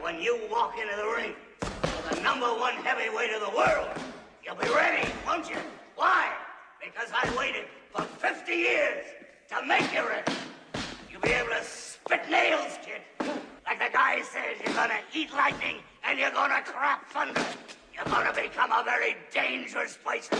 when you walk into the ring with the #1 heavyweight of the world, you'll be ready, won't you? Why? Because I waited for 50 years to make you ready. You'll be able to spit nails, kid. Like the guy says, you're gonna eat lightning and you're gonna crap thunder. You're gonna become a very dangerous person.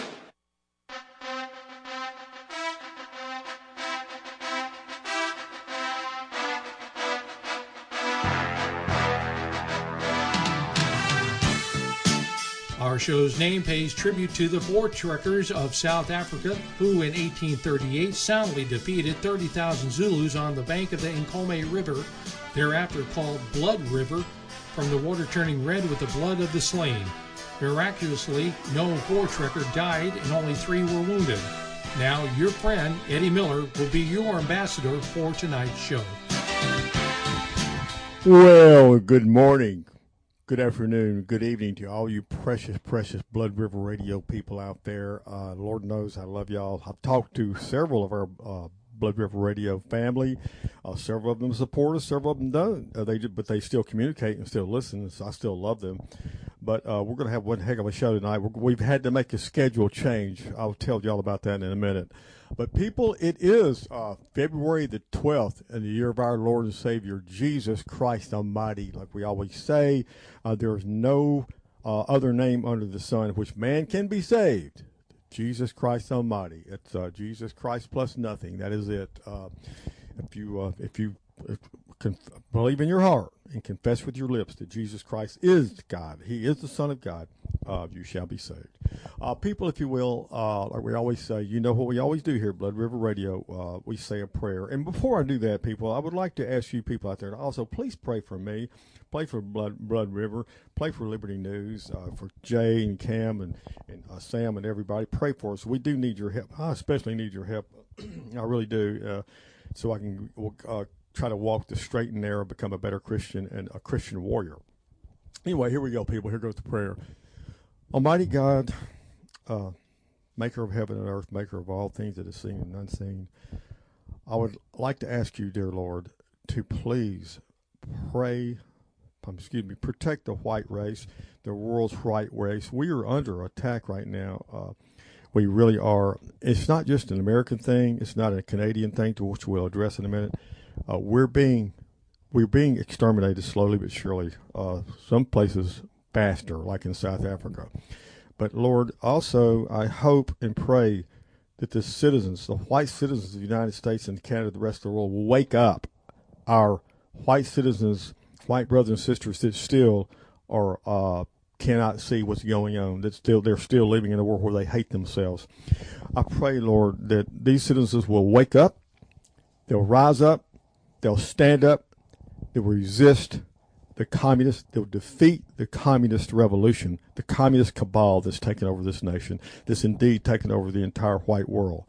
Our show's name pays tribute to the Voortrekkers of South Africa, who in 1838 soundly defeated 30,000 Zulus on the bank of the Nkomo River, thereafter called Blood River, from the water turning red with the blood of the slain. Miraculously, no Voortrekker died and only 3 were wounded. Now, your friend, Eddie Miller, will be your ambassador for tonight's show. Well, good morning, good afternoon, good evening to all you precious, precious Blood River Radio people out there. Lord knows I love y'all. I've talked to several of our Blood River Radio family. Several of them support us, several of them don't. But they still communicate and still listen, so I still love them. But we're going to have one heck of a show tonight. We've had to make a schedule change. I'll tell y'all about that in a minute. But people, it is February the 12th in the year of our Lord and Savior, Jesus Christ Almighty. Like we always say, there is no other name under the sun in which man can be saved. Jesus Christ Almighty. It's Jesus Christ plus nothing. That is it. If you believe in your heart and confess with your lips that Jesus Christ is God, He is the Son of God, you shall be saved. People, if you will, like we always say, you know what we always do here at Blood River Radio, we say a prayer. And before I do that, people, I would like to ask you people out there to also please pray for me, pray for Blood River, pray for Liberty News, for Jay and Cam and Sam and everybody. Pray for us. We do need your help. I especially need your help. I really do, so I can try to walk the straight and narrow, become a better Christian and a Christian warrior. Anyway, here we go, people. Here goes the prayer. Almighty God, maker of heaven and earth, maker of all things that are seen and unseen, I would like to ask you, dear Lord, to please protect the white race, the world's white race. We are under attack right now. We really are. It's not just an American thing. It's not a Canadian thing, to which we'll address in a minute. We're being exterminated slowly but surely. Some places faster, like in South Africa. But Lord, also I hope and pray that the citizens, the white citizens of the United States and Canada, the rest of the world, will wake up. Our white citizens, white brothers and sisters that still are cannot see what's going on. They're still living in a world where they hate themselves. I pray, Lord, that these citizens will wake up. They'll rise up. They'll stand up. They'll resist the communists. They'll defeat the communist revolution, the communist cabal that's taken over this nation, that's indeed taken over the entire white world.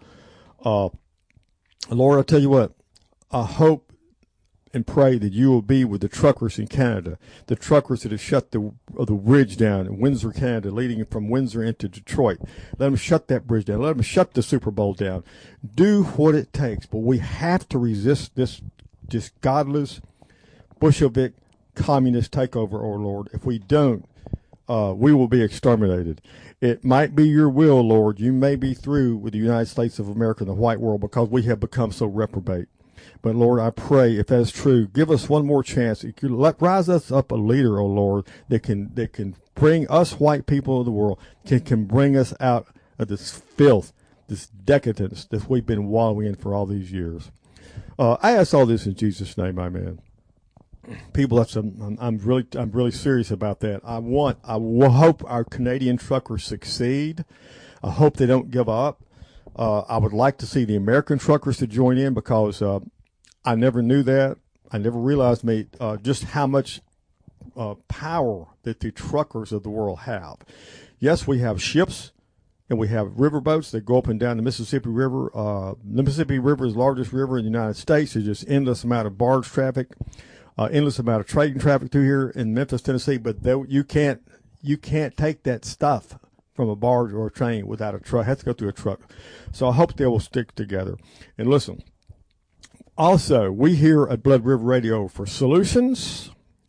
Lord, I tell you what, I hope and pray that you will be with the truckers in Canada, the truckers that have shut the bridge down in Windsor, Canada, leading from Windsor into Detroit. Let them shut that bridge down. Let them shut the Super Bowl down. Do what it takes, but we have to resist this godless Bolshevik communist takeover, oh Lord. If we don't, we will be exterminated. It might be your will, Lord. You may be through with the United States of America and the white world because we have become so reprobate. But Lord, I pray, if that is true, give us one more chance. Rise us up a leader, oh Lord, that can bring us white people of the world, can bring us out of this filth, this decadence that we've been wallowing in for all these years. I ask all this in Jesus' name, amen. People, I'm really serious about that. I hope our Canadian truckers succeed. I hope they don't give up. I would like to see the American truckers to join in because I never knew that. I never realized just how much power that the truckers of the world have. Yes, we have ships and we have riverboats that go up and down the Mississippi River. The Mississippi River is the largest river in the United States. There's just endless amount of barge traffic, endless amount of trading traffic through here in Memphis, Tennessee. But you can't take that stuff from a barge or a train without a truck. It has to go through a truck. So I hope they will stick together. And listen, also, we here at Blood River Radio for solutions.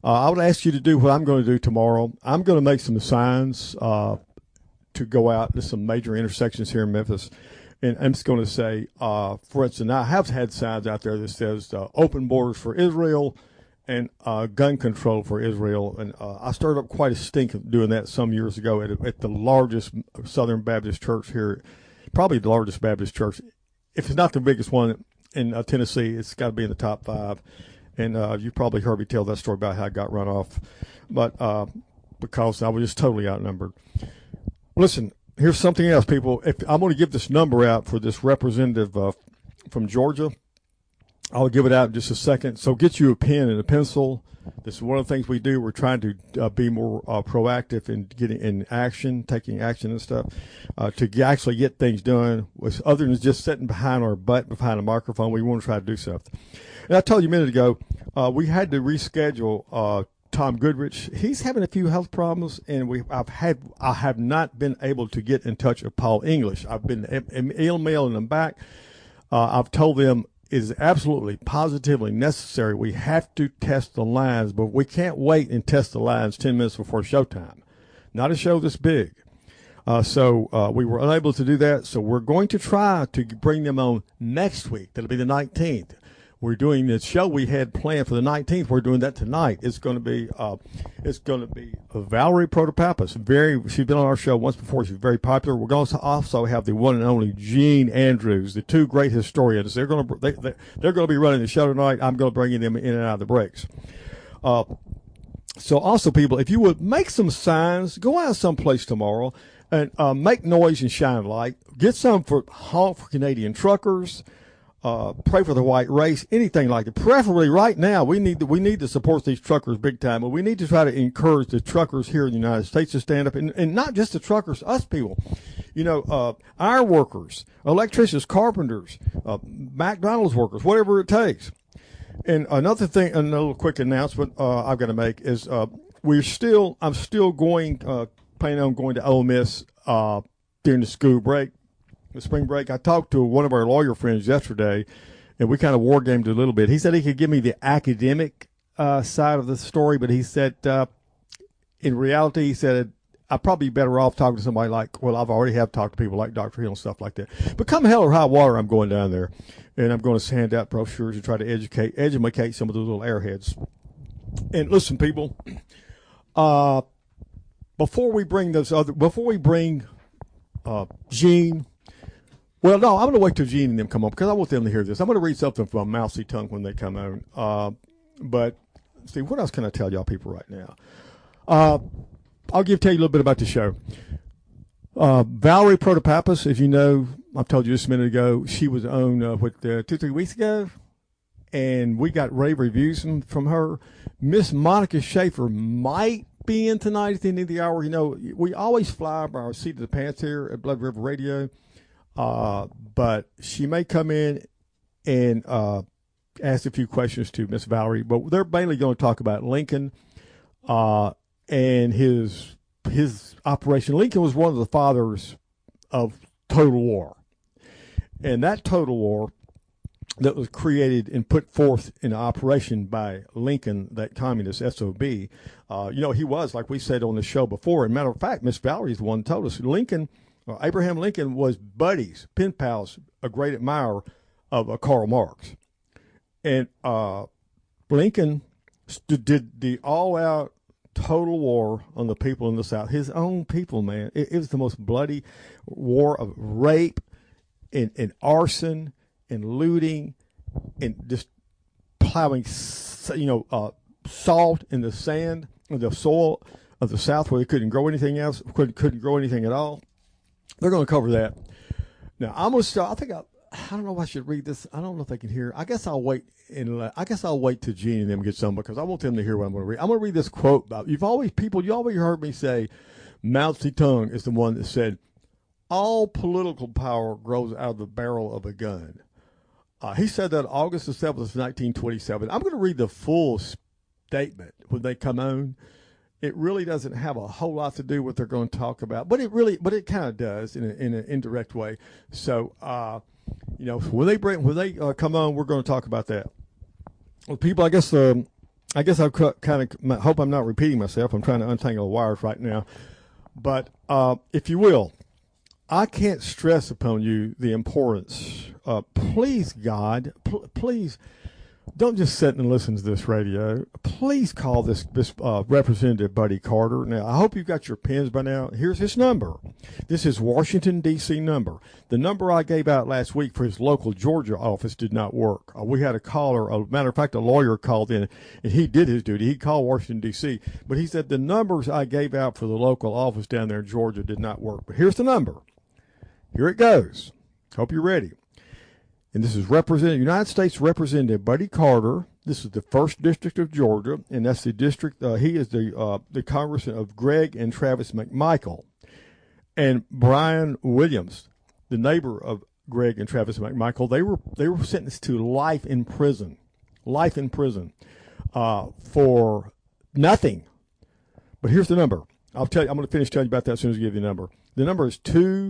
I would ask you to do what I'm going to do tomorrow. I'm going to make some signs to go out. There's some major intersections here in Memphis. And I'm just going to say, for instance, I have had signs out there that says open borders for Israel and gun control for Israel. And I started up quite a stink of doing that some years ago at the largest Southern Baptist church here, probably the largest Baptist church. If it's not the biggest one in Tennessee, it's got to be in the top 5. And you've probably heard me tell that story about how I got run off, but because I was just totally outnumbered. Listen, here's something else, people. If I'm going to give this number out for this representative from Georgia, I'll give it out in just a second. So get you a pen and a pencil. This is one of the things we do. We're trying to be more proactive in getting in action, taking action and stuff, to actually get things done. Other than just sitting behind our butt, behind a microphone, we want to try to do something. And I told you a minute ago, we had to reschedule Tom Goodrich. He's having a few health problems, and I have not been able to get in touch with Paul English. I've been emailing them back. I've told them it is absolutely, positively necessary. We have to test the lines, but we can't wait and test the lines 10 minutes before showtime. Not a show this big. So we were unable to do that. So we're going to try to bring them on next week. That'll be the 19th. We're doing the show we had planned for the 19th. We're doing that tonight. It's going to be Valerie Protopapas. She's been on our show once before. She's very popular. We're going to also have the one and only Gene Andrews, the two great historians. They're going to be running the show tonight. I'm going to bring them in and out of the breaks. So also, people, if you would make some signs, go out someplace tomorrow and make noise and shine light. Get some for honk for Canadian truckers. Pray for the white race, anything like that. Preferably right now, we need to support these truckers big time, but we need to try to encourage the truckers here in the United States to stand up, and not just the truckers, us people. Iron workers, electricians, carpenters, McDonald's workers, whatever it takes. And another quick announcement I've got to make is I'm still planning on going to Ole Miss during the school break. The spring break. I talked to one of our lawyer friends yesterday, and we kind of war gamed a little bit. He said he could give me the academic side of the story, but he said in reality, he said I'd probably be better off talking to somebody I've already have talked to people like Dr. Hill and stuff like that. But come hell or high water, I'm going down there, and I'm going to hand out brochures and try to educate some of those little airheads. And listen, people, before we bring Gene. Well, no, I'm going to wait till Gene and them come on because I want them to hear this. I'm going to read something from Mousy Tongue when they come on. But, see, what else can I tell y'all people right now? I'll tell you a little bit about the show. Valerie Protopapas, as you know, I told you just a minute ago, she was on, 2-3 weeks ago? And we got rave reviews from her. Miss Monica Schaefer might be in tonight at the end of the hour. We always fly by our seat of the pants here at Blood River Radio. But she may come in and ask a few questions to Miss Valerie. But they're mainly going to talk about Lincoln and his operation. Lincoln was one of the fathers of total war. And that total war that was created and put forth in operation by Lincoln, that communist SOB, he was, like we said on the show before. As a matter of fact, Miss Valerie is the one who told us Abraham Lincoln was buddies, pen pals, a great admirer of Karl Marx. And Lincoln did the all-out total war on the people in the South. His own people, man. It was the most bloody war of rape and arson and looting and just plowing, salt in the sand, in the soil of the South where they couldn't grow anything else, couldn't grow anything at all. They're going to cover that. Now, I'm going to start. I don't know if I should read this. I don't know if they can hear. I guess I'll wait till Gene and them get some because I want them to hear what I'm going to read. I'm going to read this quote about you always heard me say Mao Zedong is the one that said, all political power grows out of the barrel of a gun. He said that August the 7th, 1927. I'm going to read the full statement when they come on. It really doesn't have a whole lot to do with what they're going to talk about, but it kind of does in an indirect way. So, when they come on, we're going to talk about that. Well, people, I guess I guess I kind of hope I'm not repeating myself. I'm trying to untangle the wires right now. But if you will, I can't stress upon you the importance. Please, God, please don't just sit and listen to this radio. Please call this Representative Buddy Carter. Now, I hope you've got your pens by now. Here's his number. This is Washington, D.C. number. The number I gave out last week for his local Georgia office did not work. We had a caller, a matter of fact, a lawyer called in, and he did his duty. He called Washington, D.C., but he said the numbers I gave out for the local office down there in Georgia did not work. But here's the number. Here it goes. Hope you're ready. And this is United States Representative Buddy Carter. This is the 1st District of Georgia, and that's the district. He is the congressman of Greg and Travis McMichael. And Brian Williams, the neighbor of Greg and Travis McMichael, they were sentenced to life in prison for nothing. But here's the number. I'm going to finish telling you about that as soon as I give you the number. The number is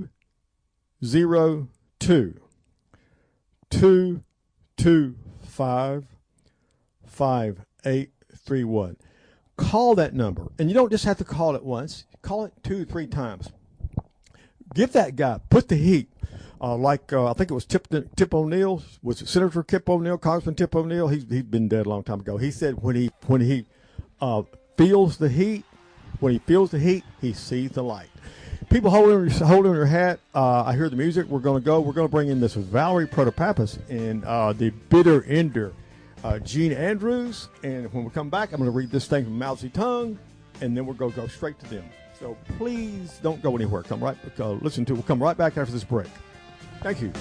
202-225-5831. Call that number. And you don't just have to call it once. Call it 2 or 3 times. Give that guy, put the heat. I think it was Tip O'Neill. Was it Senator Tip O'Neill, Congressman Tip O'Neill? He's been dead a long time ago. He said when he feels the heat, he sees the light. People holding their hat. I hear the music. We're going to bring in this Valerie Protopapas and the bitter ender, Gene Andrews. And when we come back, I'm going to read this thing from Mao Zedong, and then we're going to go straight to them. So please don't go anywhere. We'll come right back after this break. Thank you.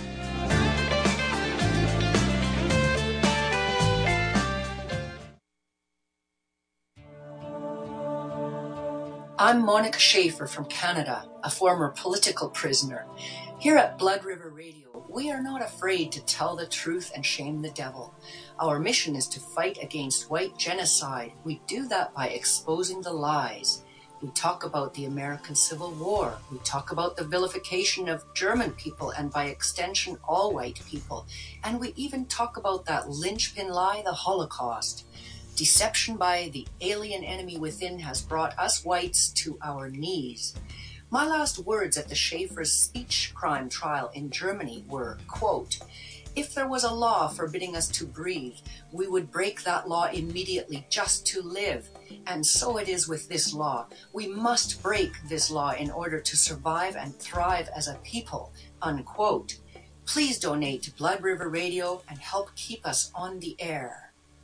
I'm Monica Schaefer from Canada, a former political prisoner. Here at Blood River Radio, we are not afraid to tell the truth and shame the devil. Our mission is to fight against white genocide. We do that by exposing the lies. We talk about the American Civil War. We talk about the vilification of German people and by extension all white people. And we even talk about that linchpin lie, the Holocaust. Deception by the alien enemy within has brought us whites to our knees. My last words at the Schaefer's speech crime trial in Germany were, quote, "If there was a law forbidding us to breathe, we would break that law immediately just to live. And so it is with this law. We must break this law in order to survive and thrive as a people," unquote. Please donate to Blood River Radio and help keep us on the air.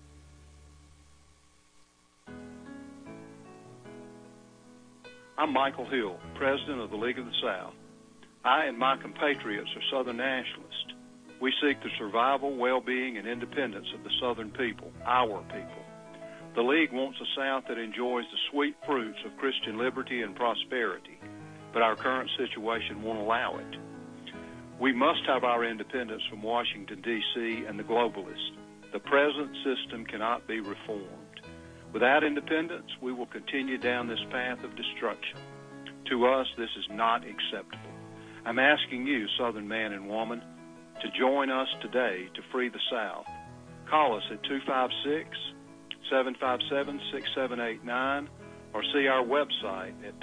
I'm Michael Hill, President of the League of the South. I and my compatriots are Southern nationalists. We seek the survival, well-being, and independence of the Southern people, our people. The League wants a South that enjoys the sweet fruits of Christian liberty and prosperity, but our current situation won't allow it. We must have our independence from Washington, D.C. and the globalists. The present system cannot be reformed. Without independence, we will continue down this path of destruction. To us, this is not acceptable. I'm asking you, Southern man and woman, to join us today to free the South. Call us at 256-757-6789 or see our website at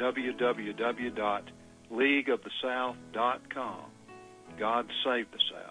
www.leagueofthesouth.com. God save the South.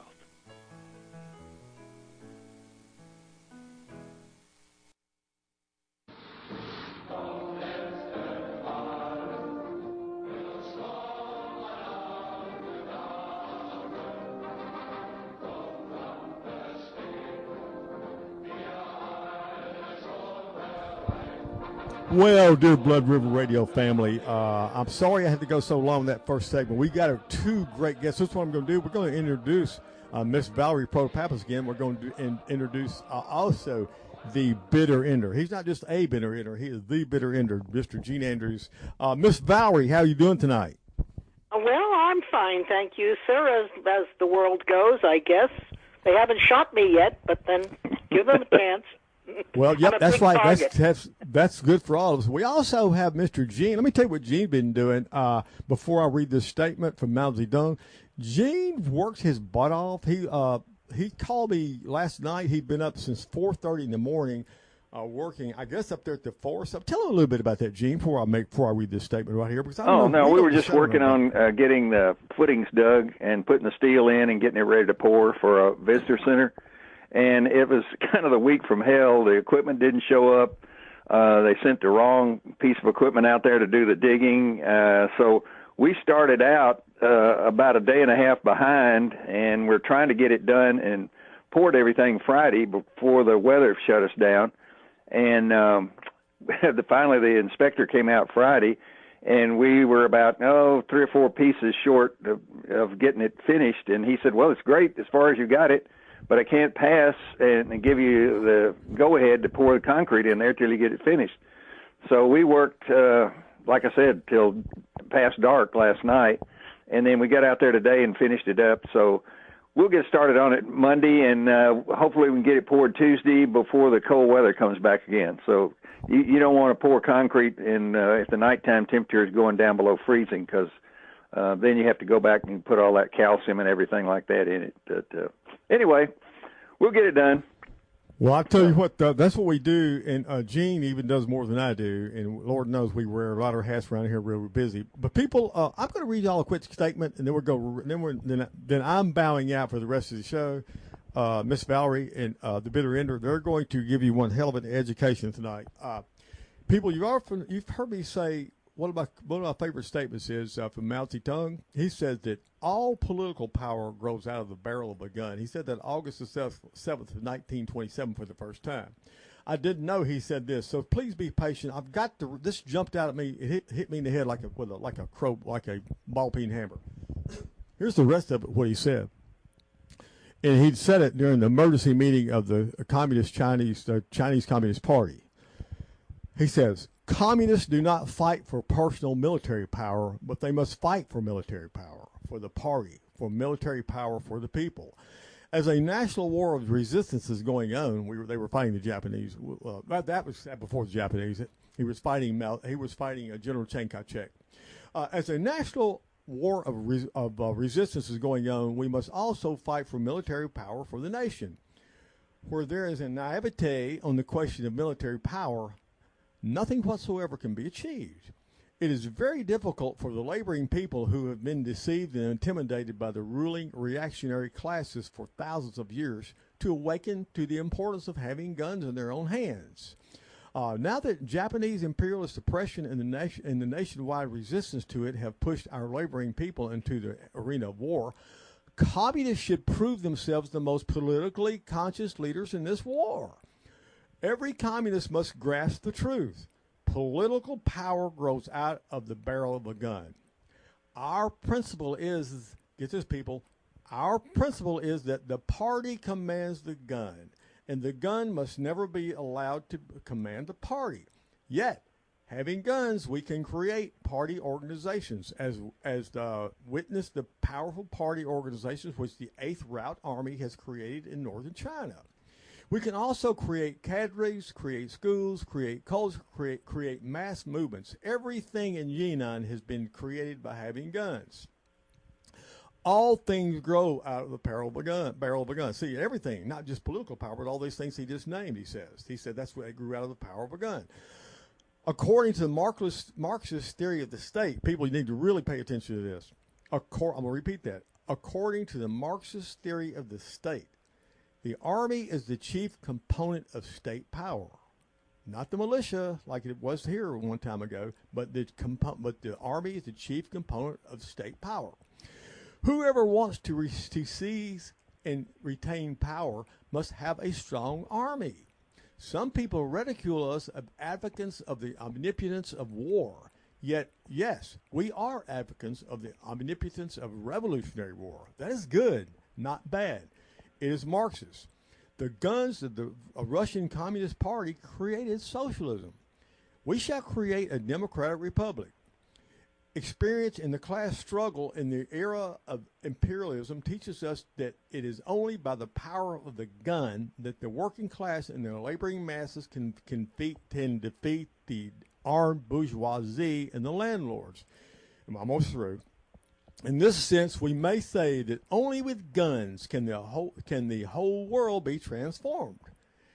Well, dear Blood River Radio family, I'm sorry I had to go so long in that first segment. We got 2 great guests. This is what I'm going to do. We're going to introduce Miss Valerie Protopapas again. We're going to introduce also the bitter ender. He's not just a bitter ender. He is the bitter ender, Mr. Gene Andrews. Miss Valerie, how are you doing tonight? Well, I'm fine, thank you, sir, as the world goes, I guess. They haven't shot me yet, but then give them a chance. Well, yep, that's right. That's good for all of us. We also have Mr. Gene. Let me tell you what Gene's been doing before I read this statement from Mao Zedong. Gene works his butt off. He called me last night. He'd been up since 4:30 in the morning working, I guess, up there at the forest. Tell them a little bit about that, Gene, before I read this statement right here. Because we were just working on getting the footings dug and putting the steel in and getting it ready to pour for a visitor center. And it was kind of the week from hell. The equipment didn't show up. They sent the wrong piece of equipment out there to do the digging. So we started out about a day and a half behind, and we're trying to get it done and poured everything Friday before the weather shut us down. And finally the inspector came out Friday, and we were about 3 or 4 pieces short of getting it finished. And he said, well, it's great as far as you got it, but I can't pass and give you the go-ahead to pour the concrete in there till you get it finished. So we worked, like I said, till past dark last night, and then we got out there today and finished it up. So we'll get started on it Monday, and hopefully we can get it poured Tuesday before the cold weather comes back again. So you don't want to pour concrete if the nighttime temperature is going down below freezing, because then you have to go back and put all that calcium and everything like that in it. But anyway, we'll get it done. Well, I'll tell you what, that's what we do, and Gene even does more than I do, and Lord knows we wear a lot of hats around here. We're busy. But people, I'm going to read y'all a quick statement, and then we'll go. Then I'm bowing out for the rest of the show. Miss Valerie and the Bitter Ender, they're going to give you one hell of an education tonight. People, you've heard me say one of my favorite statements is from Mao Zedong. He says that all political power grows out of the barrel of a gun. He said that August the 7th of 1927 for the first time. I didn't know he said this, so please be patient. I've got this jumped out at me. It hit me in the head like a ball peen hammer. Here's the rest of it, what he said. And he'd said it during the emergency meeting of the Chinese Communist Party. He says, communists do not fight for personal military power, but they must fight for military power, for the party, for military power for the people. As a national war of resistance is going on, they were fighting the Japanese. That was before the Japanese. He was fighting General Chiang Kai-shek. As a national war of resistance is going on, we must also fight for military power for the nation. Where there is a naivete on the question of military power, nothing whatsoever can be achieved. It is very difficult for the laboring people who have been deceived and intimidated by the ruling reactionary classes for thousands of years to awaken to the importance of having guns in their own hands. Now that Japanese imperialist oppression and the nationwide resistance to it have pushed our laboring people into the arena of war, communists should prove themselves the most politically conscious leaders in this war. Every communist must grasp the truth. Political power grows out of the barrel of a gun. Our principle is, get this people, our principle is that the party commands the gun, and the gun must never be allowed to command the party. Yet, having guns, we can create party organizations, as witness the powerful party organizations which the 8th Route Army has created in northern China. We can also create cadres, create schools, create culture, create mass movements. Everything in Yunnan has been created by having guns. All things grow out of the barrel of a gun. See, everything, not just political power, but all these things he just named, he says. He said that's what they grew out of the power of a gun. According to the Marxist theory of the state, people need to really pay attention to this. I'm going to repeat that. According to the Marxist theory of the state, the Army is the chief component of state power. Not the militia, like it was here one time ago, but the Army is the chief component of state power. Whoever wants to seize and retain power must have a strong army. Some people ridicule us as advocates of the omnipotence of war. Yet, yes, we are advocates of the omnipotence of revolutionary war. That is good, not bad. It is Marxist. The guns of the Russian Communist Party created socialism. We shall create a democratic republic. Experience in the class struggle in the era of imperialism teaches us that it is only by the power of the gun that the working class and the laboring masses can defeat the armed bourgeoisie and the landlords. I'm almost through. In this sense, we may say that only with guns can the whole world be transformed.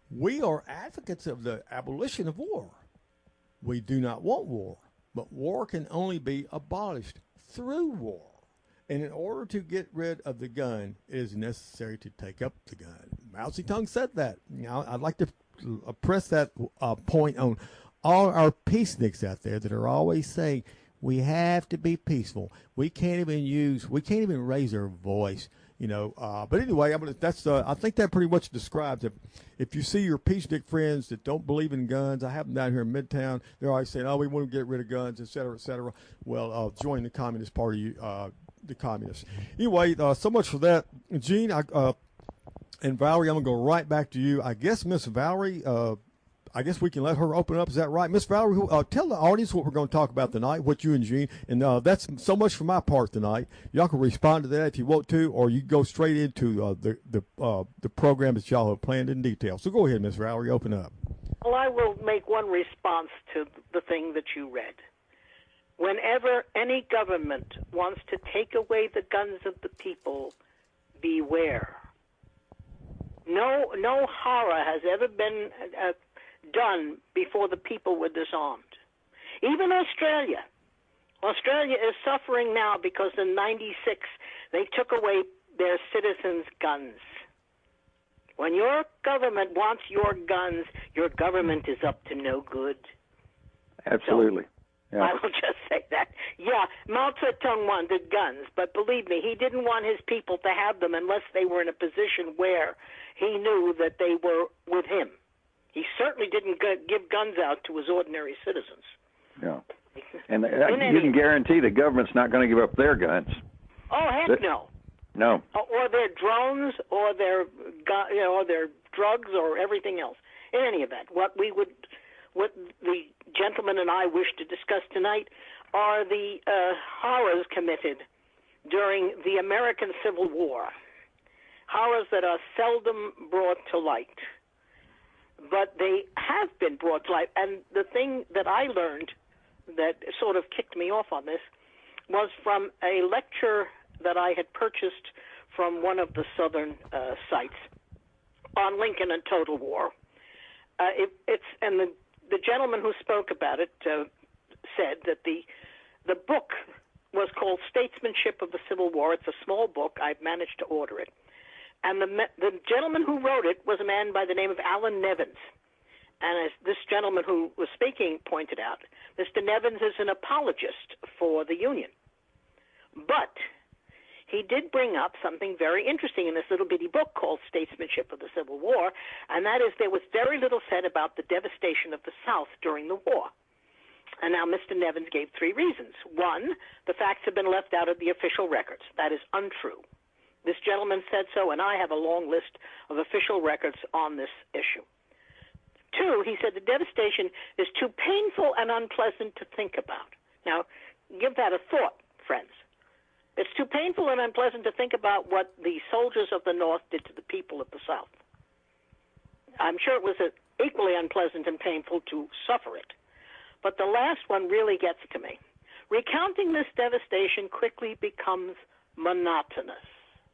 We are advocates of the abolition of war. We do not want war, but war can only be abolished through war. And in order to get rid of the gun, it is necessary to take up the gun. Mao Zedong said that. Now, I'd like to press that point on all our peaceniks out there that are always saying we have to be peaceful. We can't even raise our voice. But anyway, I think that pretty much describes it. If you see your peacenik friends that don't believe in guns, I have them down here in Midtown. They're always saying, "Oh, we want to get rid of guns, et cetera, et cetera." Well, join the Communist Party, the communists. Anyway, so much for that, Gene. And Valerie, I'm gonna go right back to you. I guess Miss Valerie. I guess we can let her open up. Is that right? Miss Valerie, tell the audience what we're going to talk about tonight, what you and Gene, and that's so much for my part tonight. Y'all can respond to that if you want to, or you can go straight into the program that y'all have planned in detail. So go ahead, Miss Valerie, open up. Well, I will make one response to the thing that you read. Whenever any government wants to take away the guns of the people, beware. No horror has ever been done before the people were disarmed. Even Australia. Australia is suffering now because in 96 they took away their citizens' guns. When your government wants your guns, your government is up to no good. Absolutely. So, yeah. I will just say that. Yeah, Mao Zedong wanted guns, but believe me, he didn't want his people to have them unless they were in a position where he knew that they were with him. He certainly didn't give guns out to his ordinary citizens. Yeah. And you can guarantee the government's not going to give up their guns. Oh, heck no. No. Or their drones, or their drugs, or everything else. In any event, what the gentleman and I wish to discuss tonight are the horrors committed during the American Civil War. Horrors that are seldom brought to light. But they have been brought to light. And the thing that I learned that sort of kicked me off on this was from a lecture that I had purchased from one of the southern sites on Lincoln and Total War. The gentleman who spoke about it said that the book was called Statesmanship of the Civil War. It's a small book. I've managed to order it. And the gentleman who wrote it was a man by the name of Alan Nevins. And as this gentleman who was speaking pointed out, Mr. Nevins is an apologist for the Union. But he did bring up something very interesting in this little bitty book called Statesmanship of the Civil War, and that is there was very little said about the devastation of the South during the war. And now Mr. Nevins gave 3 reasons. 1, the facts have been left out of the official records. That is untrue. This gentleman said so, and I have a long list of official records on this issue. 2, he said the devastation is too painful and unpleasant to think about. Now, give that a thought, friends. It's too painful and unpleasant to think about what the soldiers of the North did to the people of the South. I'm sure it was equally unpleasant and painful to suffer it. But the last one really gets to me. Recounting this devastation quickly becomes monotonous.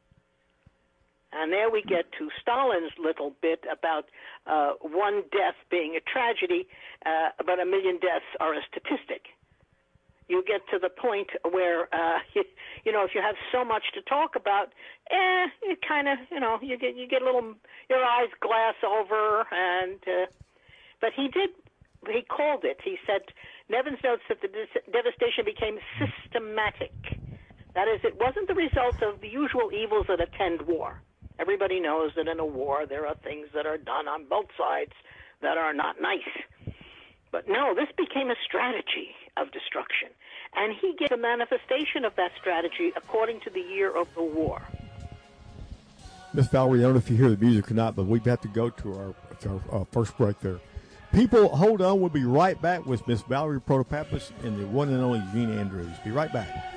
And there we get to Stalin's little bit about one death being a tragedy, but 1 million deaths are a statistic. You get to the point where, if you have so much to talk about, it kind of, you get a little, your eyes glass over, and, but he called it, he said, Nevins notes that the devastation became systematic. That is, it wasn't the result of the usual evils that attend war. Everybody knows that in a war there are things that are done on both sides that are not nice. But no, this became a strategy of destruction. And he gave a manifestation of that strategy according to the year of the war. Miss Valerie, I don't know if you hear the music or not, but we have to go to our first break there. People, hold on. We'll be right back with Miss Valerie Protopappas and the one and only Gene Andrews. Be right back.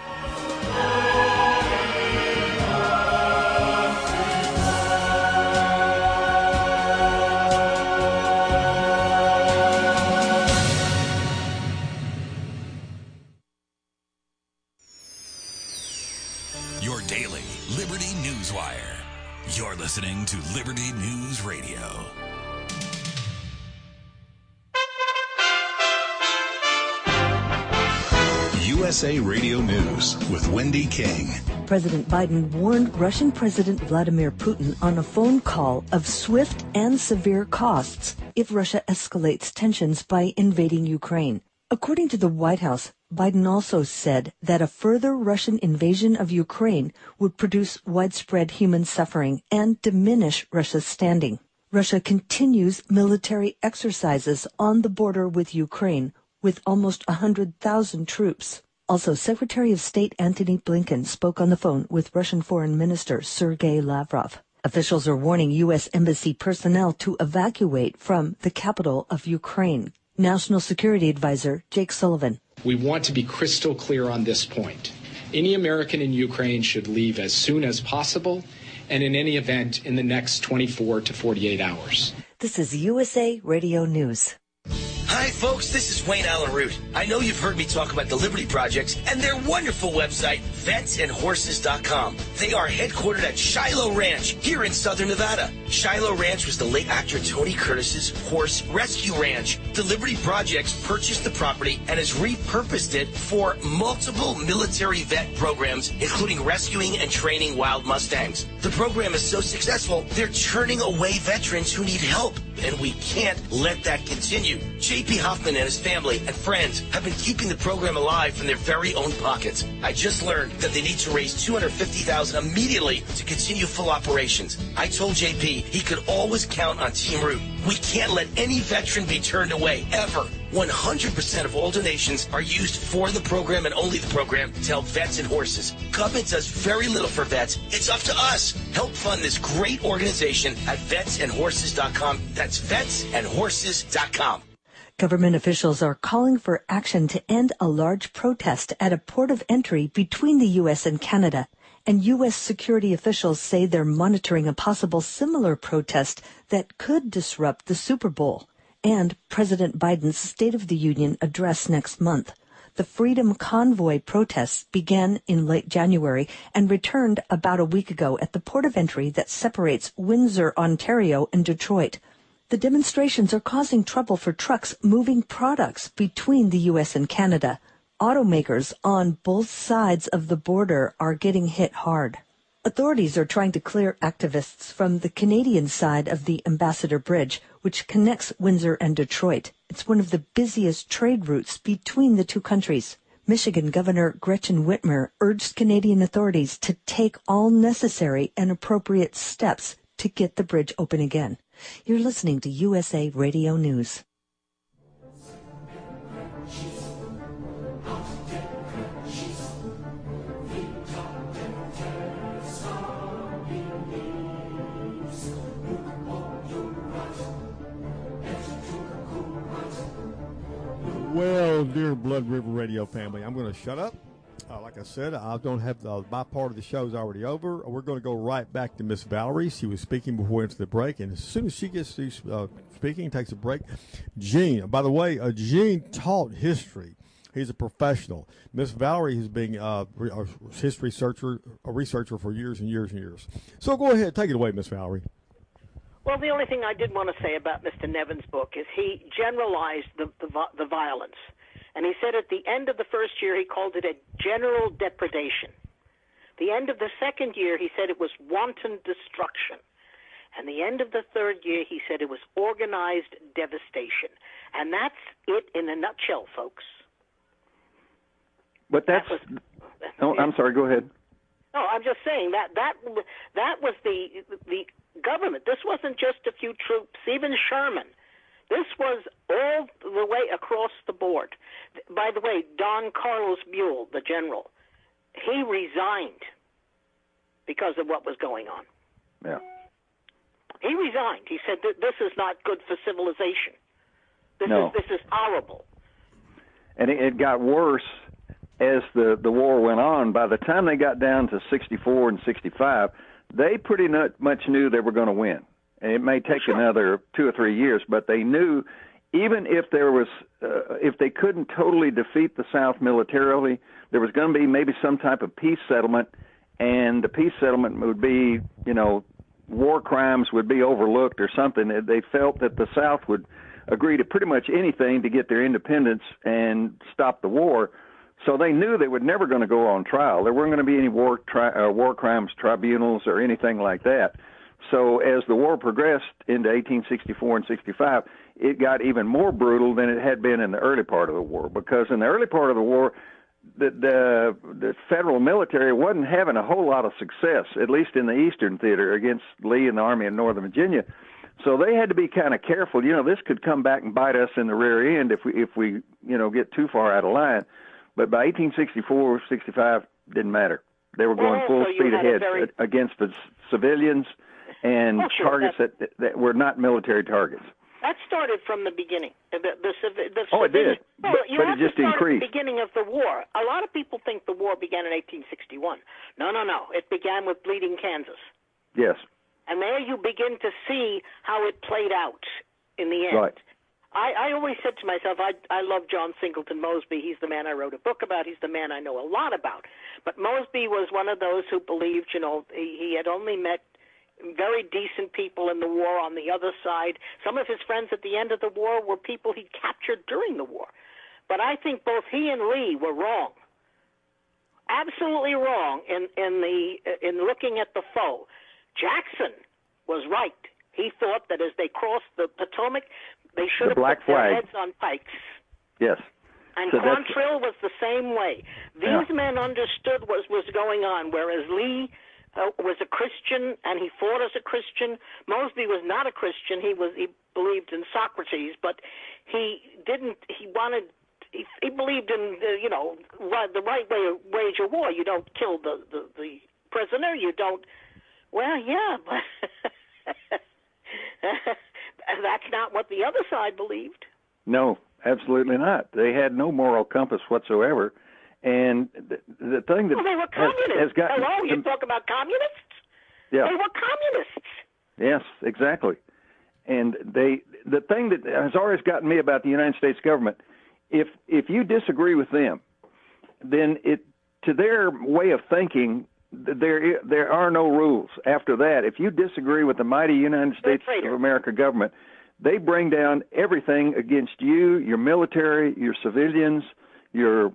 Your daily Liberty Newswire. You're listening to Liberty News Radio. USA Radio News with Wendy King. President Biden warned Russian President Vladimir Putin on a phone call of swift and severe costs if Russia escalates tensions by invading Ukraine. According to the White House, Biden also said that a further Russian invasion of Ukraine would produce widespread human suffering and diminish Russia's standing. Russia continues military exercises on the border with Ukraine with almost 100,000 troops. Also, Secretary of State Antony Blinken spoke on the phone with Russian Foreign Minister Sergei Lavrov. Officials are warning U.S. embassy personnel to evacuate from the capital of Ukraine. National Security Advisor Jake Sullivan. We want to be crystal clear on this point. Any American in Ukraine should leave as soon as possible, and in any event in the next 24 to 48 hours. This is USA Radio News. Hi, folks. This is Wayne Allen Root. I know you've heard me talk about the Liberty Project and their wonderful website, vetsandhorses.com. They are headquartered at Shiloh Ranch here in southern Nevada. Shiloh Ranch was the late actor Tony Curtis's horse rescue ranch. The Liberty Project purchased the property and has repurposed it for multiple military vet programs, including rescuing and training wild Mustangs. The program is so successful, they're turning away veterans who need help, and we can't let that continue. J.P. Hoffman and his family and friends have been keeping the program alive from their very own pockets. I just learned that they need to raise $250,000 immediately to continue full operations. I told J.P. he could always count on Team Root. We can't let any veteran be turned away, ever. 100% of all donations are used for the program and only the program to help vets and horses. Government does very little for vets. It's up to us. Help fund this great organization at vetsandhorses.com. That's vetsandhorses.com. Government officials are calling for action to end a large protest at a port of entry between the U.S. and Canada. And U.S. security officials say they're monitoring a possible similar protest that could disrupt the Super Bowl and President Biden's State of the Union address next month. The Freedom Convoy protests began in late January and returned about a week ago at the port of entry that separates Windsor, Ontario, and Detroit. The demonstrations are causing trouble for trucks moving products between the U.S. and Canada. Automakers on both sides of the border are getting hit hard. Authorities are trying to clear activists from the Canadian side of the Ambassador Bridge, which connects Windsor and Detroit. It's one of the busiest trade routes between the two countries. Michigan Governor Gretchen Whitmer urged Canadian authorities to take all necessary and appropriate steps to get the bridge open again. You're listening to USA Radio News. Well, dear Blood River Radio family, I'm going to shut up. Like I said, I don't have my part of the show is already over. We're going to go right back to Miss Valerie. She was speaking before we went to the break, and as soon as she gets to speaking, takes a break. Gene, by the way, Gene taught history. He's a professional. Miss Valerie has been a history researcher for years and years and years. So go ahead, take it away, Miss Valerie. Well, the only thing I did want to say about Mr. Nevin's book is he generalized the violence. And he said at the end of the first year, he called it a general depredation. The end of the second year, he said it was wanton destruction. And the end of the third year, he said it was organized devastation. And that's it in a nutshell, folks. But I'm sorry, go ahead. No, I'm just saying that was the government. This wasn't just a few troops, even Sherman. This was all the way across the board. By the way, Don Carlos Buell, the general, he resigned because of what was going on. Yeah. He resigned. He said that this is not good for civilization. This is horrible. And it got worse as the war went on. By the time they got down to 64 and 65, they pretty much knew they were going to win. And it may take another 2 or 3 years, but they knew even if there was, if they couldn't totally defeat the South militarily, there was going to be maybe some type of peace settlement, and the peace settlement would be, war crimes would be overlooked or something. They felt that the South would agree to pretty much anything to get their independence and stop the war. So they knew they were never going to go on trial. There weren't going to be any war crimes tribunals or anything like that. So as the war progressed into 1864 and 65, it got even more brutal than it had been in the early part of the war, because in the early part of the war, the federal military wasn't having a whole lot of success, at least in the Eastern Theater, against Lee and the Army of Northern Virginia. So they had to be kind of careful. You know, this could come back and bite us in the rear end if we get too far out of line. But by 1864, 65, didn't matter. They were going full speed ahead against the civilians and targets that were not military targets. That started from the beginning. It did, but it just increased. At the beginning of the war. A lot of people think the war began in 1861. No. It began with Bleeding Kansas. Yes. And there you begin to see how it played out in the end. Right. I always said to myself, I love John Singleton Mosby. He's the man I wrote a book about. He's the man I know a lot about. But Mosby was one of those who believed, he had only met very decent people in the war on the other side. Some of his friends at the end of the war were people he captured during the war. But I think both he and Lee were wrong, absolutely wrong in looking at the foe. Jackson was right. He thought that as they crossed the Potomac, they should have put their heads on pikes. Yes. And Quantrill was the same way. These men understood what was going on, whereas Lee was a Christian and he fought as a Christian. Mosby was not a Christian. He believed in Socrates, but he believed in the right way to wage a war. You don't kill the prisoner. You don't. Well, yeah, but that's not what the other side believed. No, absolutely not. They had no moral compass whatsoever. And the thing that they were communists. Hello, you talk about communists? Yeah. They were communists. Yes, exactly. And the thing that has always gotten me about the United States government, if you disagree with them, then to their way of thinking, there are no rules. After that, if you disagree with the mighty United States of America government, they bring down everything against you, your military, your civilians, your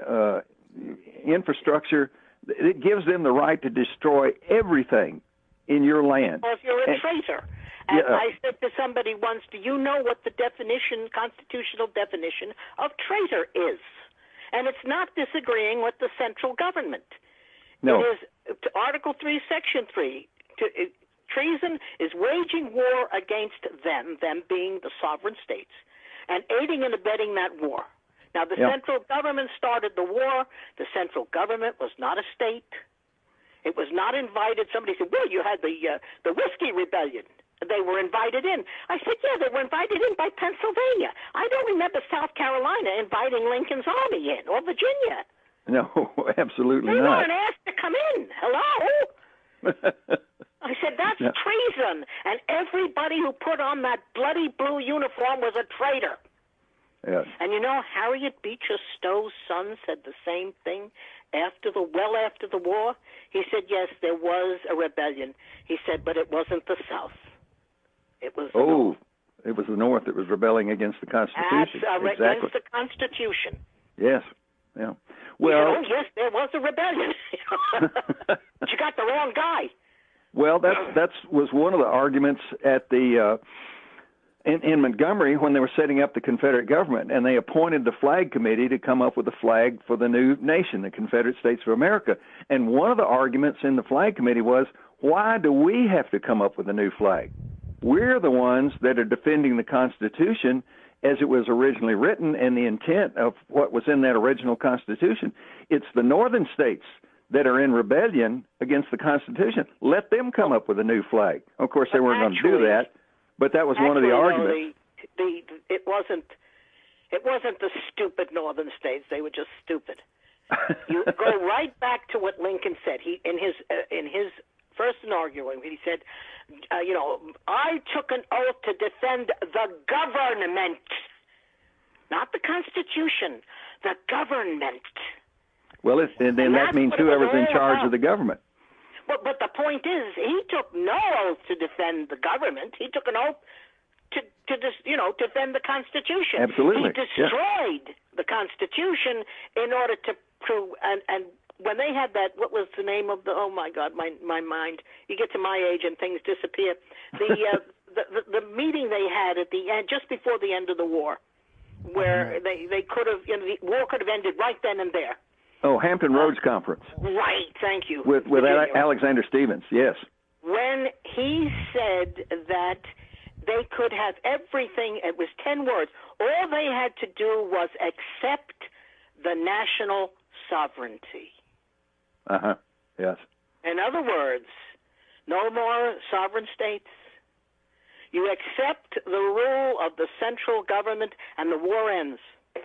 infrastructure. It gives them the right to destroy everything in your land. Well, if you're a traitor. And I said to somebody once, do you know what the constitutional definition of traitor is? And it's not disagreeing with the central government. No. It is Article 3, Section 3. Treason is waging war against them being the sovereign states, and aiding and abetting that war. Now, the central government started the war. The central government was not a state. It was not invited. Somebody said, well, you had the Whiskey Rebellion. They were invited in. I said, yeah, they were invited in by Pennsylvania. I don't remember South Carolina inviting Lincoln's army in, or Virginia. No, absolutely not. They weren't asked to come in. Hello? I said, that's treason. And everybody who put on that bloody blue uniform was a traitor. Yes. And Harriet Beecher Stowe's son said the same thing after the war. He said, yes, there was a rebellion. He said, but it wasn't the South. It was the North. It was the North that was rebelling against the Constitution. Exactly. Against the Constitution. Yes. Yeah. Well, yes, there was a rebellion. But you got the wrong guy. Well, that was one of the arguments at the in Montgomery when they were setting up the Confederate government, and they appointed the Flag Committee to come up with a flag for the new nation, the Confederate States of America. And one of the arguments in the Flag Committee was, why do we have to come up with a new flag? We're the ones that are defending the Constitution as it was originally written and the intent of what was in that original Constitution. It's the northern states that are in rebellion against the Constitution. Let them come up with a new flag. Of course, they weren't going to do that, but that was one of the arguments. It wasn't the stupid northern states. They were just stupid. You go right back to what Lincoln said. He in his first inaugural, he said, I took an oath to defend the government, not the Constitution, the government. Well, then that means whoever's in charge of the government. But the point is, he took no oath to defend the government. He took an oath to defend the Constitution. Absolutely. He destroyed the Constitution in order to prove, and when they had that, what was the name of the, oh my God, my mind, you get to my age and things disappear, the meeting they had at the end, just before the end of the war, where they could have, the war could have ended right then and there. Oh, Hampton Roads Conference. Right, thank you. With Alexander Stevens, yes. When he said that they could have everything, it was 10 words. All they had to do was accept the national sovereignty. Uh-huh, yes. In other words, no more sovereign states. You accept the rule of the central government and the war ends.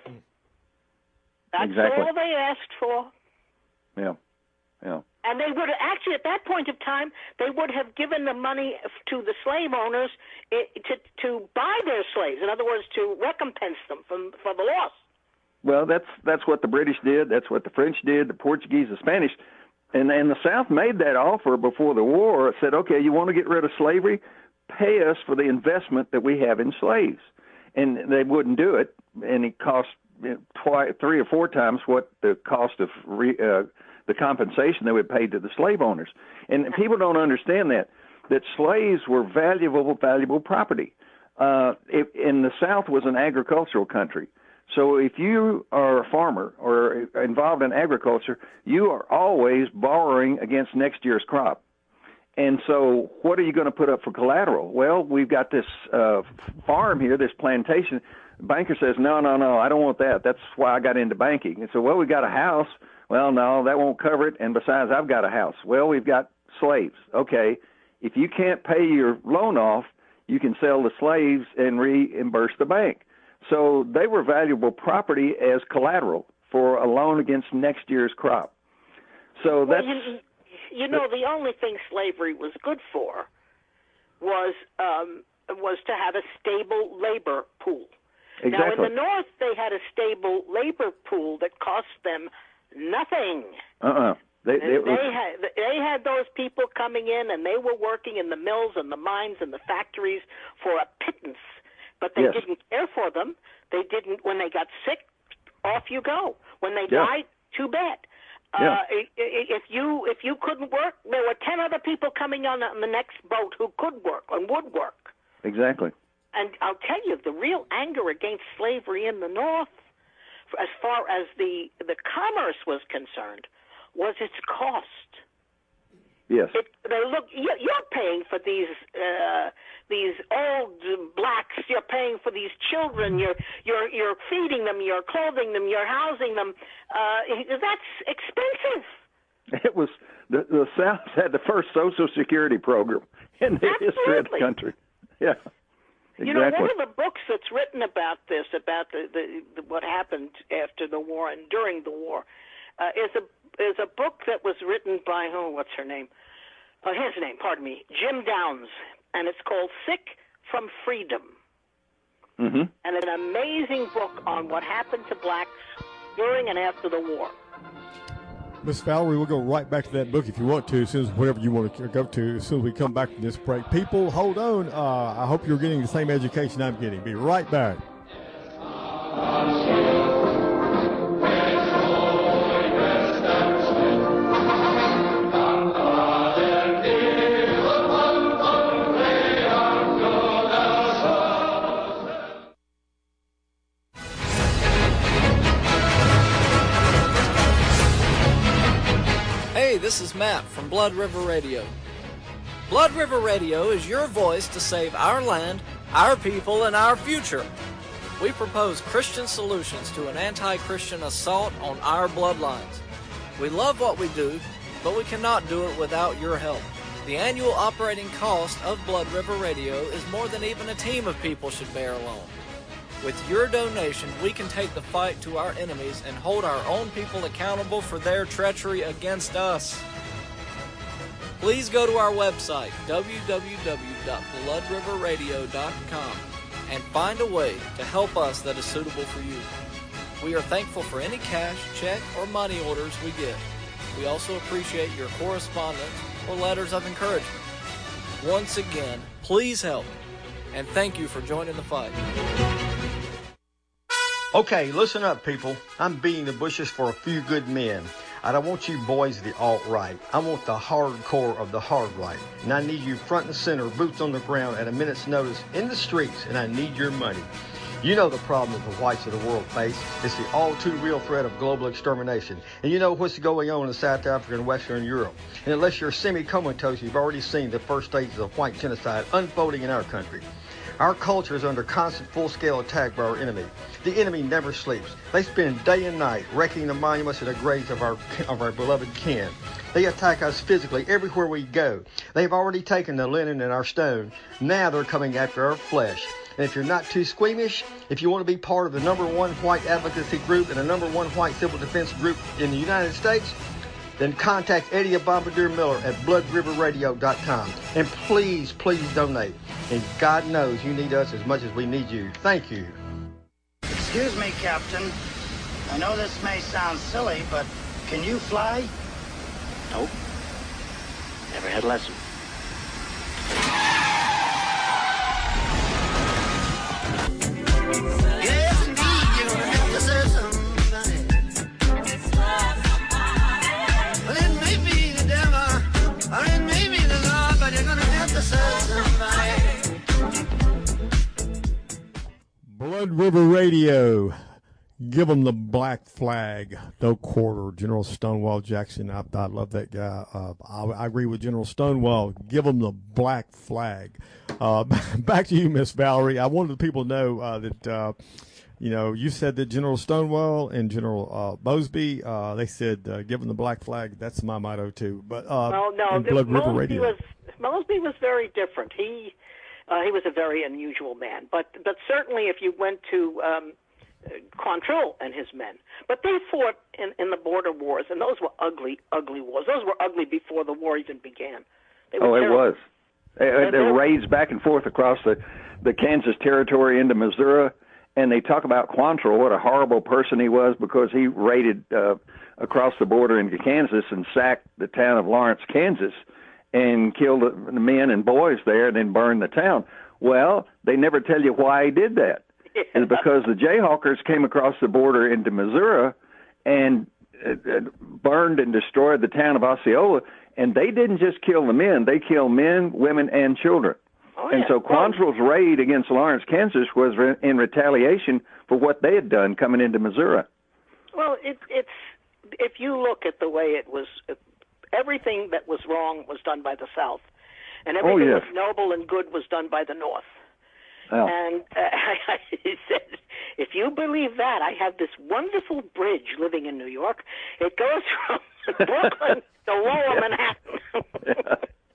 That's exactly all they asked for. Yeah. And they would have, actually, at that point of time, they would have given the money to the slave owners to buy their slaves. In other words, to recompense them for the loss. Well, that's what the British did. That's what the French did, the Portuguese, the Spanish. And the South made that offer before the war. It said, okay, you want to get rid of slavery? Pay us for the investment that we have in slaves. And they wouldn't do it, and it cost 3 or 4 times what the cost of the compensation they would pay to the slave owners. And people don't understand that slaves were valuable property. And the South was an agricultural country. So if you are a farmer or involved in agriculture, you are always borrowing against next year's crop. And so what are you going to put up for collateral? Well, we've got this farm here, this plantation. The banker says, no, I don't want that. That's why I got into banking. And so, well, we got a house. Well, no, that won't cover it. And besides, I've got a house. Well, we've got slaves. Okay, if you can't pay your loan off, you can sell the slaves and reimburse the bank. So they were valuable property as collateral for a loan against next year's crop. So that's... the only thing slavery was good for was to have a stable labor pool. Exactly. Now, in the North, they had a stable labor pool that cost them nothing. They had those people coming in, and they were working in the mills and the mines and the factories for a pittance. But they didn't care for them. They didn't. When they got sick, off you go. When they died, too bad. If you couldn't work, there were 10 other people coming on the next boat who could work and would work. Exactly. And I'll tell you, the real anger against slavery in the North, as far as the commerce was concerned, was its cost. Yes. You're paying for these old blacks. You're paying for these children. You're feeding them. You're clothing them. You're housing them. That's expensive. It was the South had the first Social Security program in the history of the country. Yeah. Exactly. One of the books that's written about this, about the what happened after the war and during the war, is a book that was written by what's her name? His name, pardon me, Jim Downs, and it's called Sick from Freedom. Mm-hmm. And it's an amazing book on what happened to blacks during and after the war. Miss Valerie, we'll go right back to that book if you want to, as soon as whatever you want to go to, as soon as we come back from this break. People, hold on. I hope you're getting the same education I'm getting. Be right back. This is Matt from Blood River Radio. Blood River Radio is your voice to save our land, our people, and our future. We propose Christian solutions to an anti-Christian assault on our bloodlines. We love what we do, but we cannot do it without your help. The annual operating cost of Blood River Radio is more than even a team of people should bear alone. With your donation, we can take the fight to our enemies and hold our own people accountable for their treachery against us. Please go to our website, www.bloodriverradio.com, and find a way to help us that is suitable for you. We are thankful for any cash, check, or money orders we get. We also appreciate your correspondence or letters of encouragement. Once again, please help, and thank you for joining the fight. Okay, listen up, people. I'm beating the bushes for a few good men. I don't want you boys of the alt-right. I want the hardcore of the hard right. And I need you front and center, boots on the ground at a minute's notice in the streets, and I need your money. You know the problem that the whites of the world face. It's the all-too-real threat of global extermination. And you know what's going on in South Africa and Western Europe. And unless you're semi-comatose, you've already seen the first stages of white genocide unfolding in our country. Our culture is under constant full-scale attack by our enemy. The enemy never sleeps. They spend day and night wrecking the monuments and the graves of our beloved kin. They attack us physically everywhere we go. They've already taken the linen and our stone. Now they're coming after our flesh. And if you're not too squeamish, if you want to be part of the #1 white advocacy group and the #1 white civil defense group in the United States, then contact Eddie Bombardier Miller at bloodriverradio.com. And please, please donate. And God knows you need us as much as we need you. Thank you. Excuse me, Captain. I know this may sound silly, but can you fly? Nope. Never had a lesson. Yes, indeed, you're gonna have to serve somebody. Well, it may be the devil, or it may be the Lord, but you're gonna have to serve somebody. Blood River Radio. Give them the black flag. No quarter. General Stonewall Jackson. I love that guy. I agree with General Stonewall. Give them the black flag. Back to you, Miss Valerie. I wanted the people to know that, you said that General Stonewall and General Mosby, they said, give them the black flag. That's my motto, too. But well, no, Blood River Radio. Mosby was very different. He was a very unusual man. But certainly if you went to Quantrill and his men. But they fought in the border wars, and those were ugly, ugly wars. Those were ugly before the war even began. It was. There raids back and forth across the Kansas territory into Missouri, and they talk about Quantrill, what a horrible person he was, because he raided across the border into Kansas and sacked the town of Lawrence, Kansas, and killed the men and boys there and then burned the town. Well, they never tell you why he did that. It's because the Jayhawkers came across the border into Missouri and burned and destroyed the town of Osceola, and they didn't just kill the men, they killed men, women, and children. And so Quantrill's raid against Lawrence, Kansas was in retaliation for what they had done coming into Missouri. Well, it's if you look at the way it was, everything that was wrong was done by the South, and everything that was noble and good was done by the North. Oh. And he said, if you believe that, I have this wonderful bridge living in New York. It goes from Brooklyn to Lower Manhattan.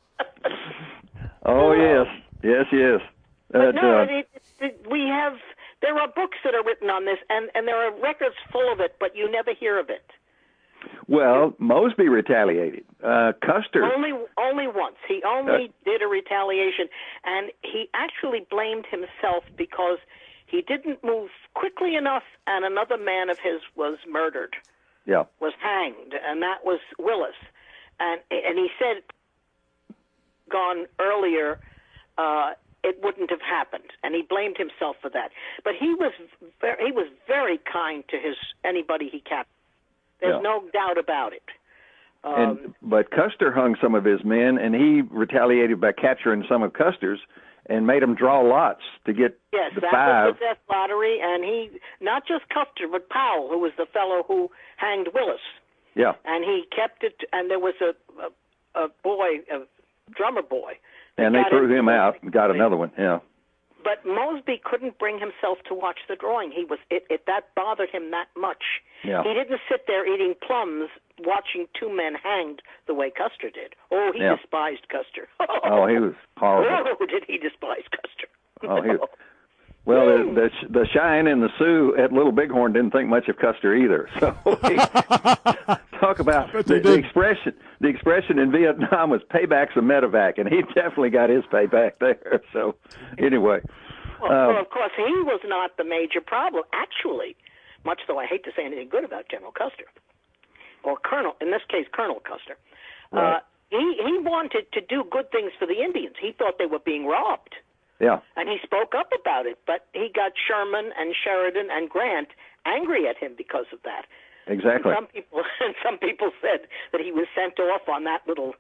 Oh, yes. Yes. But no, there are books that are written on this, and there are records full of it, but you never hear of it. Well, Mosby retaliated. Custer. Only once. He only did a retaliation, and he actually blamed himself because he didn't move quickly enough, and another man of his was murdered. Yeah. Was hanged, and that was Willis. And he said, gone earlier, it wouldn't have happened, and he blamed himself for that. But he was very kind to anybody he captured. There's no doubt about it. But Custer hung some of his men, and he retaliated by capturing some of Custer's and made them draw lots to get the 5. Yes, that was the death lottery, and he, not just Custer, but Powell, who was the fellow who hanged Willis. Yeah. And he kept it, and there was a boy, a drummer boy. And they threw him out and got another one, yeah. But Mosby couldn't bring himself to watch the drawing. That bothered him that much. Yeah. He didn't sit there eating plums watching 2 men hanged the way Custer did. Oh, he despised Custer. Oh, he was horrible. Oh, did he despise Custer? Oh, he was. Well, the Cheyenne and the Sioux at Little Bighorn didn't think much of Custer either. So talk about the expression. The expression in Vietnam was "payback's a medevac," and he definitely got his payback there. So anyway, well, of course, he was not the major problem. Actually, much though I hate to say anything good about General Custer or Colonel, in this case, Colonel Custer, right. He wanted to do good things for the Indians. He thought they were being robbed. Yeah. And he spoke up about it, but he got Sherman and Sheridan and Grant angry at him because of that. Exactly. And some people said that he was sent off on that little.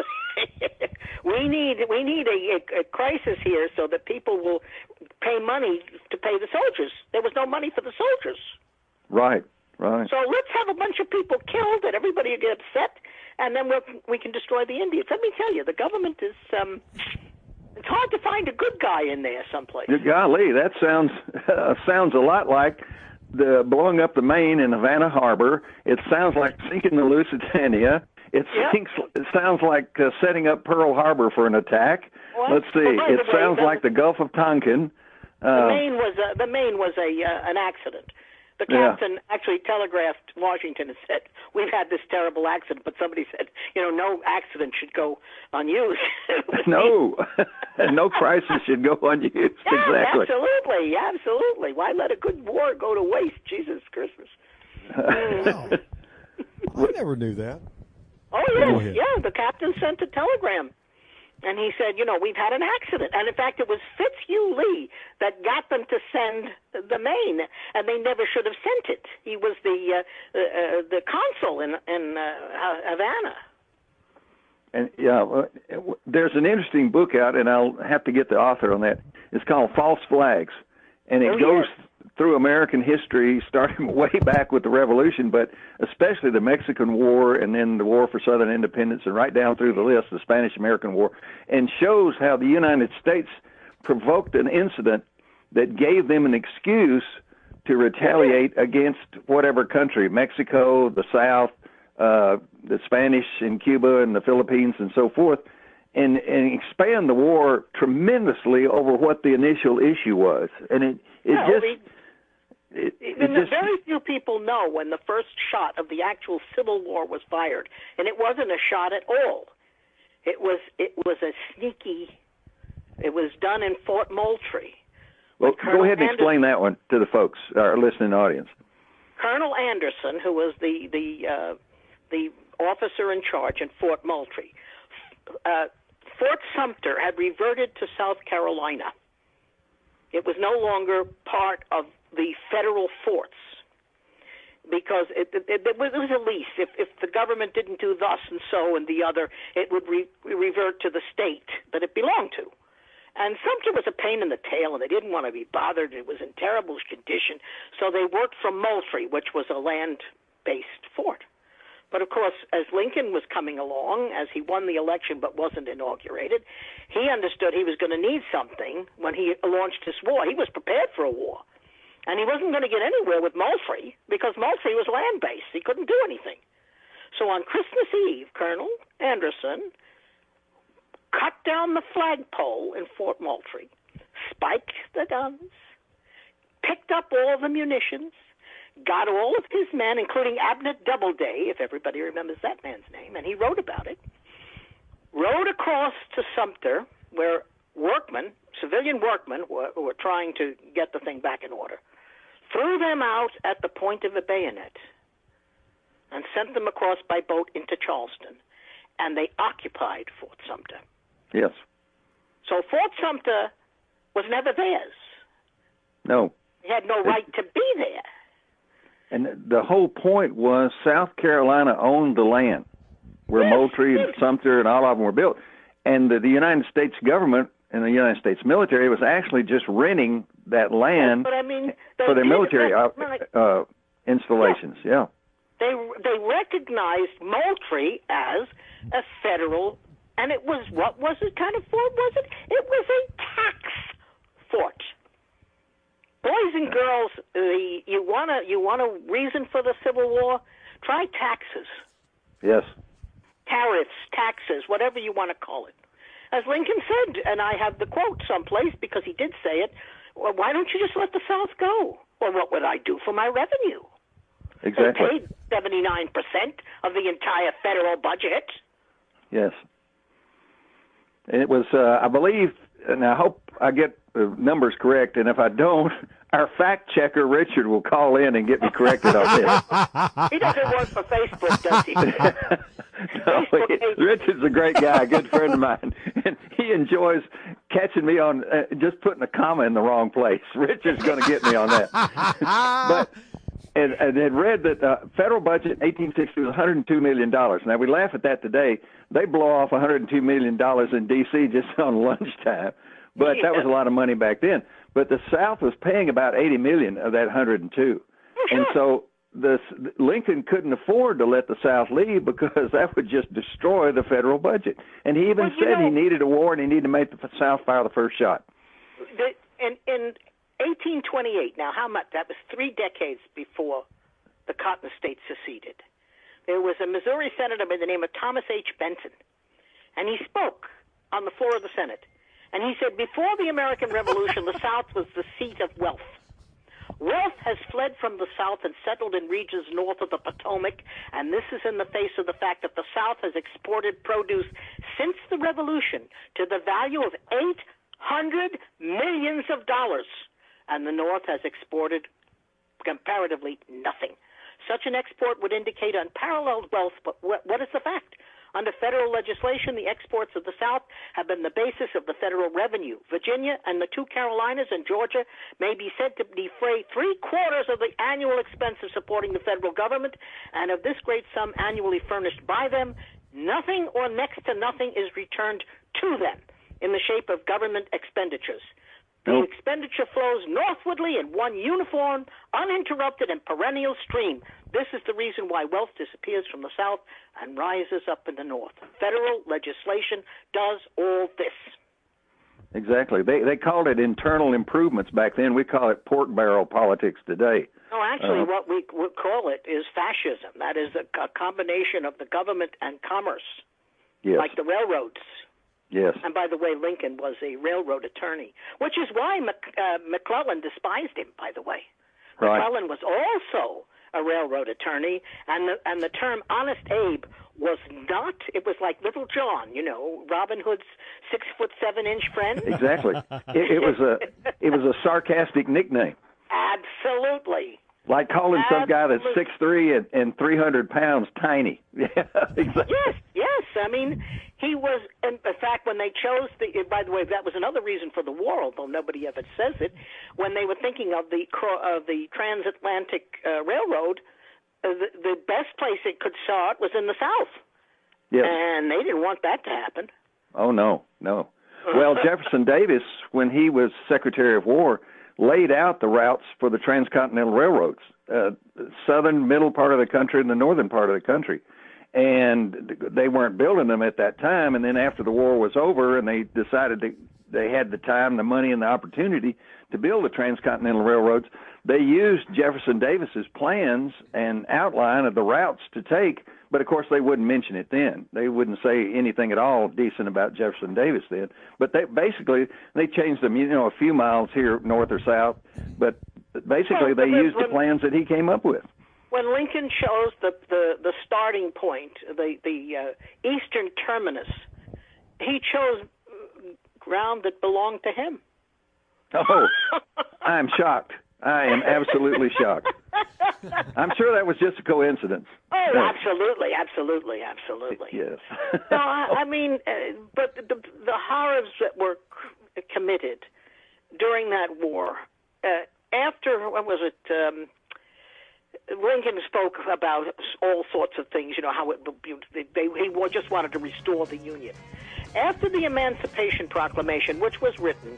we need a crisis here so that people will pay money to pay the soldiers. There was no money for the soldiers. Right. So let's have a bunch of people killed and everybody will get upset, and then we can destroy the Indians. Let me tell you, the government is. It's hard to find a good guy in there someplace. Golly, that sounds a lot like the blowing up the Maine in Havana Harbor. It sounds like sinking the Lusitania. It sounds like setting up Pearl Harbor for an attack. Let's see. It sounds like the Gulf of Tonkin. The Maine was an accident. The captain actually telegraphed Washington and said, "We've had this terrible accident," but somebody said, no accident should go unused. No crisis should go unused. Yeah, exactly. Absolutely. Why let a good war go to waste? Jesus Christmas. Wow. I never knew that. Oh, yeah. The captain sent a telegram. And he said, we've had an accident. And, in fact, it was Fitzhugh Lee that got them to send the Maine, and they never should have sent it. He was the consul in Havana. And, there's an interesting book out, and I'll have to get the author on that. It's called False Flags, and it goes through American history, starting way back with the Revolution, but especially the Mexican War and then the War for Southern Independence, and right down through the list, the Spanish-American War, and shows how the United States provoked an incident that gave them an excuse to retaliate against whatever country, Mexico, the South, the Spanish in Cuba and the Philippines and so forth, and expand the war tremendously over what the initial issue was. And very few people know when the first shot of the actual Civil War was fired, and it wasn't a shot at all. It was a sneaky. It was done in Fort Moultrie. Well, go ahead and explain that one to the folks, our listening audience. Colonel Anderson, who was the officer in charge in Fort Moultrie, Fort Sumter had reverted to South Carolina. It was no longer part of the federal forts because it was a lease. If the government didn't do thus and so and the other, it would revert to the state that it belonged to. And Sumter was a pain in the tail, and they didn't want to be bothered. It was in terrible condition, so they worked from Moultrie, which was a land-based fort. But, of course, as Lincoln was coming along, as he won the election but wasn't inaugurated, he understood he was going to need something when he launched his war. He was prepared for a war. And he wasn't going to get anywhere with Moultrie because Moultrie was land-based. He couldn't do anything. So on Christmas Eve, Colonel Anderson cut down the flagpole in Fort Moultrie, spiked the guns, picked up all the munitions, got all of his men, including Abner Doubleday, if everybody remembers that man's name, and he wrote about it, rode across to Sumter, where civilian workmen were trying to get the thing back in order, threw them out at the point of a bayonet, and sent them across by boat into Charleston, and they occupied Fort Sumter. Yes. So Fort Sumter was never theirs. No. They had no right to be there. And the whole point was South Carolina owned the land where Moultrie and Sumter and all of them were built. And the United States government and the United States military was actually just renting that land for their military installations. Yeah. They recognized Moultrie as a federal, and it was, what was it kind of fort was it? It was a tax fort. Boys and girls, you want a reason for the Civil War? Try taxes. Yes. Tariffs, taxes, whatever you want to call it. As Lincoln said, and I have the quote someplace because he did say it, well, why don't you just let the South go? Well, what would I do for my revenue? Exactly. They paid 79% of the entire federal budget. Yes. And it was, I believe, and I hope I get the numbers correct, and if I don't, our fact checker, Richard, will call in and get me corrected on this. He doesn't work for Facebook, does he? No, Richard's a great guy, a good friend of mine, and he enjoys catching me on just putting a comma in the wrong place. Richard's going to get me on that. And had read that the federal budget in 1860 was $102 million. Now, we laugh at that today. They blow off $102 million in D.C. just on lunchtime, but that was a lot of money back then. But the South was paying about $80 million of that 102. And so Lincoln couldn't afford to let the South leave because that would just destroy the federal budget. And he even said he needed a war and he needed to make the South fire the first shot. In 1828, now how much? That was 3 decades before the Cotton States seceded. There was a Missouri senator by the name of Thomas H. Benton, and he spoke on the floor of the Senate. And he said, before the American Revolution, the South was the seat of wealth. Wealth has fled from the South and settled in regions north of the Potomac, and this is in the face of the fact that the South has exported produce since the Revolution to the value of $800 million, and the North has exported comparatively nothing. Such an export would indicate unparalleled wealth, but what is the fact? Under federal legislation, the exports of the South have been the basis of the federal revenue. Virginia and the 2 Carolinas and Georgia may be said to defray 3/4 of the annual expense of supporting the federal government, and of this great sum annually furnished by them, nothing or next to nothing is returned to them in the shape of government expenditures. The expenditure flows northwardly in one uniform, uninterrupted, and perennial stream. This is the reason why wealth disappears from the South and rises up in the North. Federal legislation does all this. Exactly. They called it internal improvements back then. We call it pork barrel politics today. No, actually, what we would call it is fascism. That is a combination of the government and commerce, like the railroads. Yes. And by the way, Lincoln was a railroad attorney, which is why McClellan despised him, by the way. Right. McClellan was also a railroad attorney, and the term Honest Abe was not, it was like Little John, Robin Hood's 6'7" friend. Exactly. It was a sarcastic nickname. Absolutely. Like calling some guy that's 6'3" and 300 pounds tiny. Yeah, exactly. Yes. I mean, he was, in fact, when they chose by the way, that was another reason for the war, although nobody ever says it, when they were thinking of the transatlantic railroad, the best place it could start was in the South. Yes. And they didn't want that to happen. Oh, no. Well, Jefferson Davis, when he was Secretary of War, laid out the routes for the transcontinental railroads, southern, middle part of the country and the northern part of the country. And they weren't building them at that time. And then after the war was over and they decided they had the time, the money, and the opportunity to build the transcontinental railroads, they used Jefferson Davis's plans and outline of the routes to take. But, of course, they wouldn't mention it then. They wouldn't say anything at all decent about Jefferson Davis then. But they changed them, a few miles here north or south. But basically they used the plans that he came up with. When Lincoln chose the starting point, the eastern terminus, he chose ground that belonged to him. Oh, I'm shocked. I am absolutely shocked. I'm sure that was just a coincidence. Oh, absolutely. Yes. No, I mean, but the horrors that were committed during that war, after, what was it, Lincoln spoke about all sorts of things, how he just wanted to restore the Union. After the Emancipation Proclamation, which was written...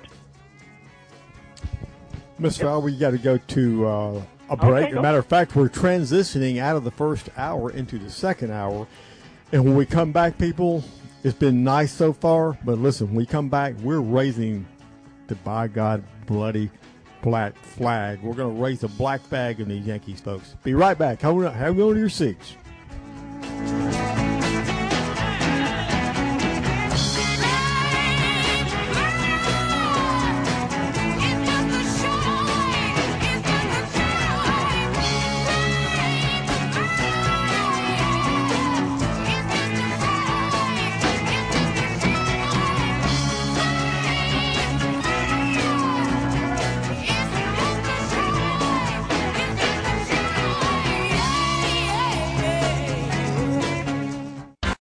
Ms. Fowler, we got to go to a break. As a matter of fact, we're transitioning out of the first hour into the second hour. And when we come back, people, it's been nice so far. But listen, when we come back, we're raising the, by God, bloody black flag. We're going to raise a black flag in these Yankees, folks. Be right back. Hang on to your seats.